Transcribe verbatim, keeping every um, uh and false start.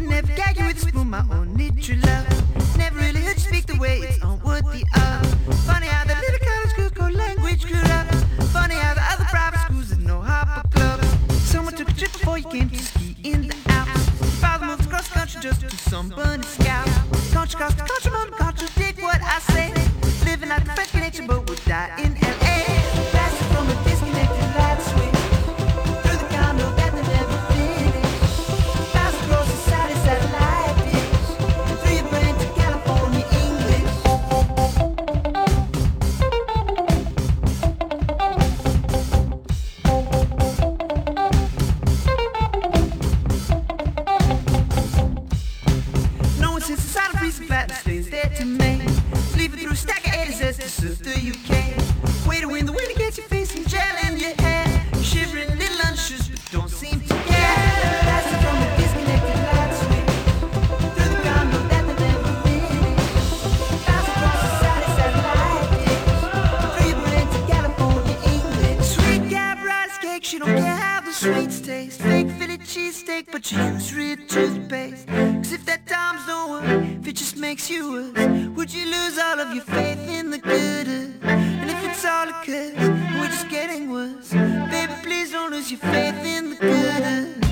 never gag you with a spoon, my only true love. Never really heard you speak the way it's unworthy of. Funny how the little college schools go language screwed up. Funny how the other private schools had no hopper clubs. Someone took a trip before you came to ski in the Alps. Your father moved across the country just to sunburn his scalp. Country cost to country, mom, contradict what I say. Living out the French connection, but would die in L A. Blasted from a disconnected light switch through the condo that they never finished. Bounced across the side of satellite dish and through your brain to California English. No one since the side of piece of fat stays there to me. Leaving through a stack of A's as to serve the U K. Way to win the winter gets your face and gel in your hair. You're shivering little unsures but don't seem to care. Blasted from a disconnected light switch through the condo that they never finished. Bounced across the side of satellite dish through your brain to California English. Sweet cab rice cake, she don't care how the sweets taste. Fake Philly cheesesteak, but you use real toothpaste. Cause if that times don't work, if it just makes you worse, would you lose all of your faith in the good? And if it's all a curse, we're just getting worse, baby, please don't lose your faith in the good.